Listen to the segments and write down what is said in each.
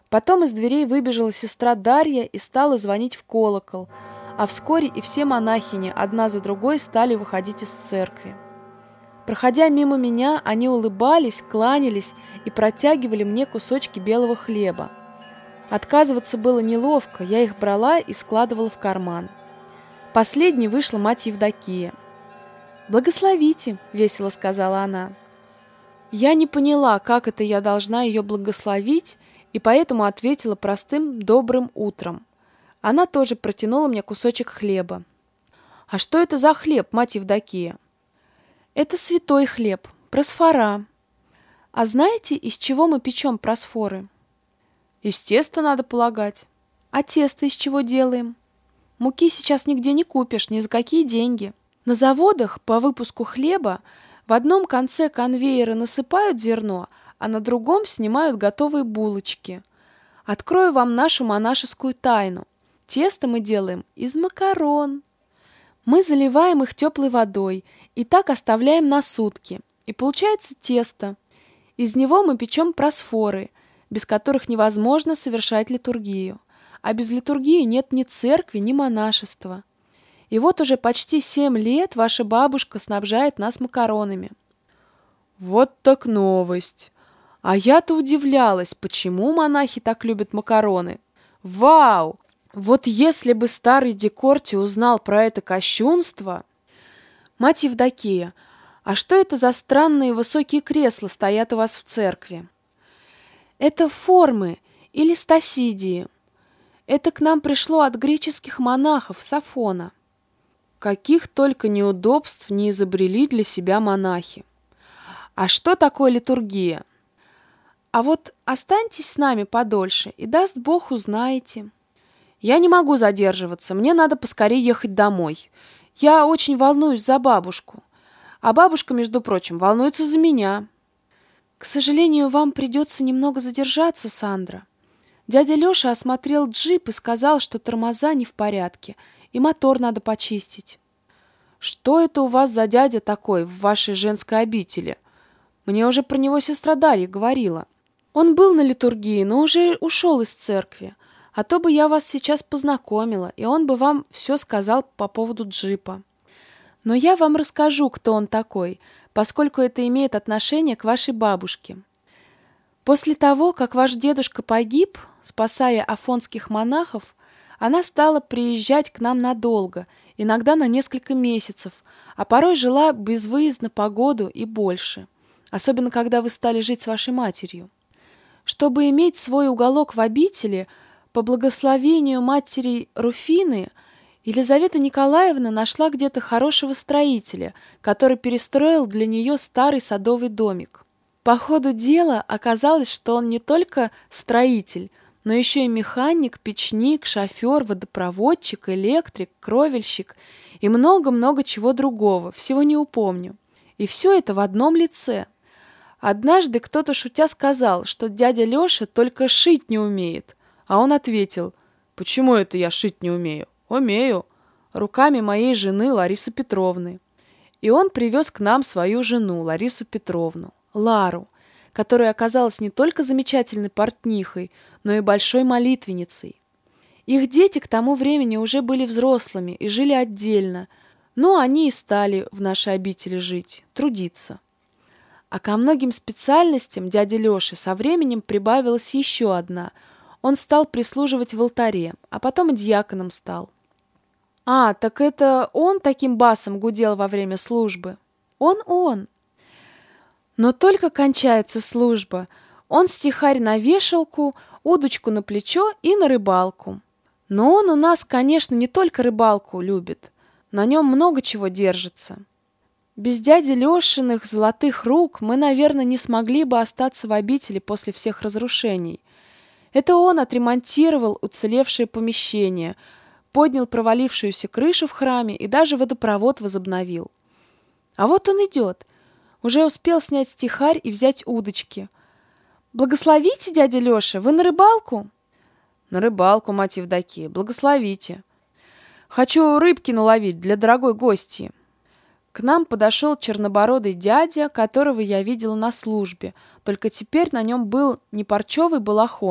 Потом из дверей выбежала сестра Дарья и стала звонить в колокол, а вскоре и все монахини одна за другой стали выходить из церкви. Проходя мимо меня, они улыбались, кланялись и протягивали мне кусочки белого хлеба. Отказываться было неловко, я их брала и складывала в карман. Последней вышла мать Евдокия. «Благословите», — весело сказала она. Я не поняла, как это я должна ее благословить, и поэтому ответила простым добрым утром. Она тоже протянула мне кусочек хлеба. «А что это за хлеб, мать Евдокия?» «Это святой хлеб, просфора. А знаете, из чего мы печем просфоры?» «Из теста, надо полагать». «А тесто из чего делаем?» «Муки сейчас нигде не купишь, ни за какие деньги. На заводах по выпуску хлеба в одном конце конвейера насыпают зерно, а на другом снимают готовые булочки. Открою вам нашу монашескую тайну. Тесто мы делаем из макарон. Мы заливаем их теплой водой и так оставляем на сутки. И получается тесто. Из него мы печем просфоры, без которых невозможно совершать литургию. А без литургии нет ни церкви, ни монашества. И вот уже почти 7 лет ваша бабушка снабжает нас макаронами». «Вот так новость! А я-то удивлялась, почему монахи так любят макароны. Вау! Вот если бы старый Декорти узнал про это кощунство...» «Мать Евдокия, а что это за странные высокие кресла стоят у вас в церкви?» «Это формы или стасидии. Это к нам пришло от греческих монахов с Афона». Каких только неудобств не изобрели для себя монахи. А что такое литургия? А вот останьтесь с нами подольше, и даст Бог узнаете. Я не могу задерживаться, мне надо поскорее ехать домой. Я очень волнуюсь за бабушку. А бабушка, между прочим, волнуется за меня. К сожалению, вам придется немного задержаться, Сандра. Дядя Леша осмотрел джип и сказал, что тормоза не в порядке, и мотор надо почистить. Что это у вас за дядя такой в вашей женской обители? Мне уже про него сестра Дарья говорила. Он был на литургии, но уже ушел из церкви. А то бы я вас сейчас познакомила, и он бы вам все сказал по поводу джипа. Но я вам расскажу, кто он такой, поскольку это имеет отношение к вашей бабушке. После того, как ваш дедушка погиб, спасая афонских монахов, она стала приезжать к нам надолго, иногда на несколько месяцев, а порой жила безвыездно по году и больше, особенно когда вы стали жить с вашей матерью. Чтобы иметь свой уголок в обители, по благословению матери Руфины, Елизавета Николаевна нашла где-то хорошего строителя, который перестроил для нее старый садовый домик. По ходу дела оказалось, что он не только строитель, но еще и механик, печник, шофер, водопроводчик, электрик, кровельщик и много-много чего другого, всего не упомню. И все это в одном лице. Однажды кто-то шутя сказал, что дядя Леша только шить не умеет, а он ответил: «Почему это я шить не умею? Умею. Руками моей жены Ларисы Петровны». И он привез к нам свою жену Ларису Петровну, Лару, которая оказалась не только замечательной портнихой, но и большой молитвенницей. Их дети к тому времени уже были взрослыми и жили отдельно, но они и стали в нашей обители жить, трудиться. А ко многим специальностям дяди Леши со временем прибавилась еще одна. Он стал прислуживать в алтаре, а потом и дьяконом стал. «А, так это он таким басом гудел во время службы?» «Он». Но только кончается служба, он стихарь на вешалку, удочку на плечо и на рыбалку. Но он у нас, конечно, не только рыбалку любит, на нем много чего держится. Без дяди Лешиных золотых рук мы, наверное, не смогли бы остаться в обители после всех разрушений. Это он отремонтировал уцелевшее помещение, поднял провалившуюся крышу в храме и даже водопровод возобновил. А вот он идет. Уже успел снять стихарь и взять удочки. «Благословите, дядя Леша, вы на рыбалку?» «На рыбалку, мать Евдокия, благословите. Хочу рыбки наловить для дорогой гостьи». К нам подошел чернобородый дядя, которого я видела на службе, только теперь на нем был не парчевый балахон,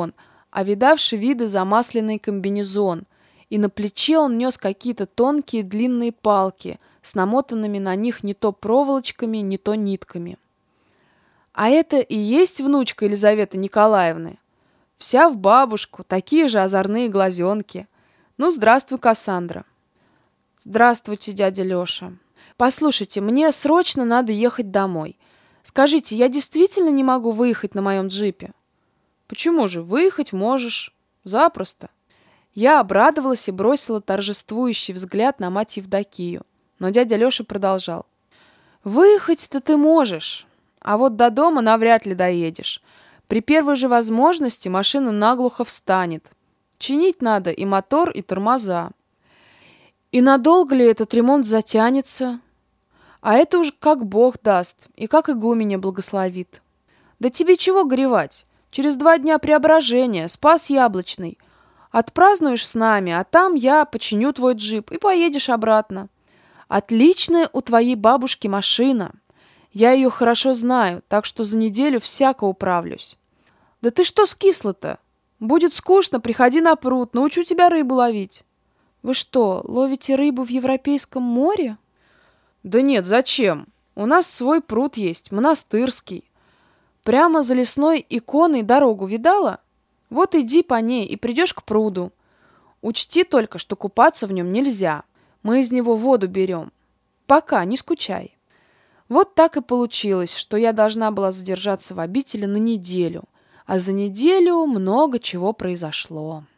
а видавший виды замасленный комбинезон, и на плече он нес какие-то тонкие длинные палки с намотанными на них не то проволочками, не то нитками. А это и есть внучка Елизаветы Николаевны? Вся в бабушку, такие же озорные глазенки. Ну, здравствуй, Кассандра. Здравствуйте, дядя Леша. Послушайте, мне срочно надо ехать домой. Скажите, я действительно не могу выехать на моем джипе? Почему же? Выехать можешь. Запросто. Я обрадовалась и бросила торжествующий взгляд на мать Евдокию. Но дядя Леша продолжал. Выехать-то ты можешь, а вот до дома навряд ли доедешь. При первой же возможности машина наглухо встанет. Чинить надо и мотор, и тормоза. И надолго ли этот ремонт затянется? А это уж как Бог даст, и как игуменя благословит. Да тебе чего горевать? Через 2 дня преображения, Спас Яблочный. Отпразднуешь с нами, а там я починю твой джип, и поедешь обратно. Отличная у твоей бабушки машина. Я ее хорошо знаю, так что за неделю всяко управлюсь. Да ты что скисла-то? Будет скучно, приходи на пруд, научу тебя рыбу ловить. Вы что, ловите рыбу в Европейском море? Да нет, зачем? У нас свой пруд есть, монастырский. Прямо за лесной иконой дорогу видала? Вот иди по ней и придешь к пруду. Учти только, что купаться в нем нельзя. Мы из него воду берем. Пока, не скучай. Вот так и получилось, что я должна была задержаться в обители на неделю, а за неделю много чего произошло.